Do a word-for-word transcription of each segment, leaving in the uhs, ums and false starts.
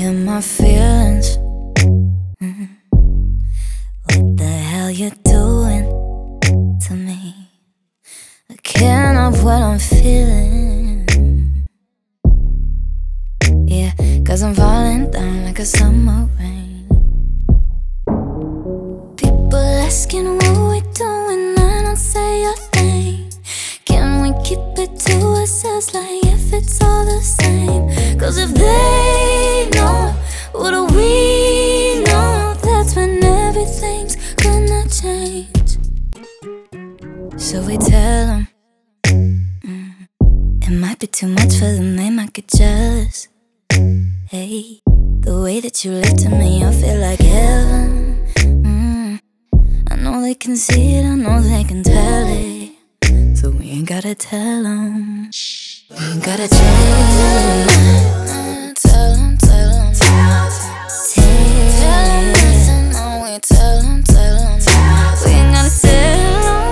in my feelings. mm. What the hell you doing to me? I can't help what I'm feeling. Yeah, cause I'm falling down like a summer rain. People asking what we doing, I don't say a thing. Can we keep it to ourselves, like if it's all the same? Cause if they know, what do we know? That's when everything's gonna change. So we tell them, mm, it might be too much for them, they might get jealous. Hey, the way that you look to me, I feel like heaven. mm, I know they can see it, I know they can tell it. So we ain't gotta tell them, we ain't gotta tell them. Tell them, tell them, tell them, listen, no, we tell them, tell them. We ain't gotta tell them,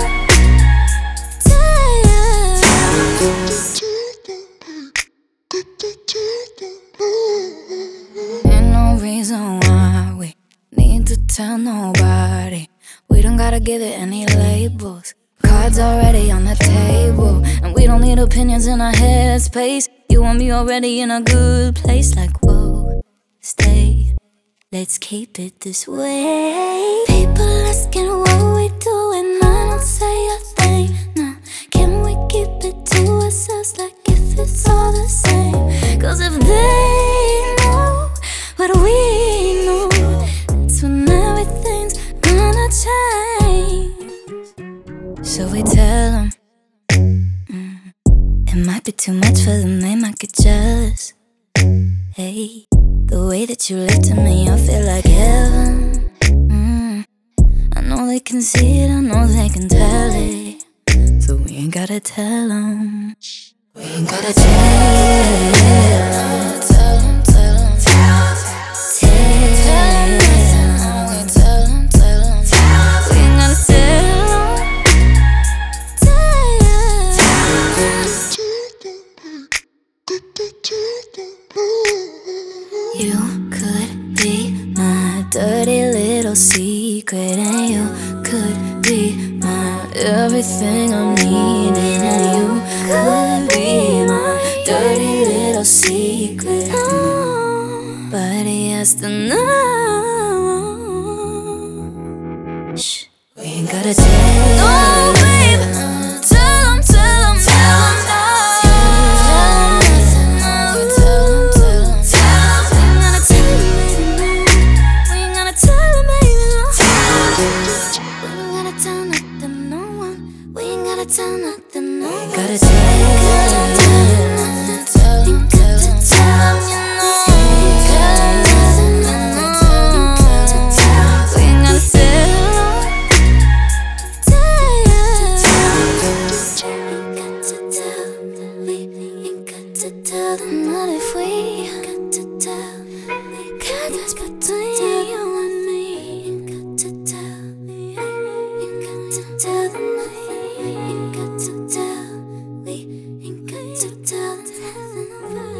ain't no reason why we need to tell nobody. We don't gotta give it any labels. Cards already on the table, and we don't need opinions in our headspace. You and me already in a good place. Like, whoa, stay, let's keep it this way. People asking what we doing, I don't say a thing. No, can we keep it to ourselves, like if it's all the same? Cause if they know, what do we know? That's when everything's gonna change. So we tell them, mm, it might be too much for them, they might get jealous. Hey, the way that you look to me, I feel like heaven. mm, I know they can see it, I know they can tell it. So we ain't gotta tell them, we ain't gotta tell them. Tell them, tell them, tell them, listen, no, we tell them, tell them. We ain't gotta tell them. You could be my dirty little secret, and you could be my everything I'm needing, and you could be my dirty little secret. Nobody has to know. Shh, we ain't gotta tell. Oh, baby, tell 'em, tell 'em, tell 'em. Tell nothing, no one. Gotta tell, gotta tell nothing, tell them, tell them, tell them, you know. Tell nothing, no one. We ain't gotta tell, tell, we ain't got to tell them. Not if we got to tell. Cause between you and me, ain't got to tell, ain't got to tell them. Ain't got to tell, we ain't got to tell, tell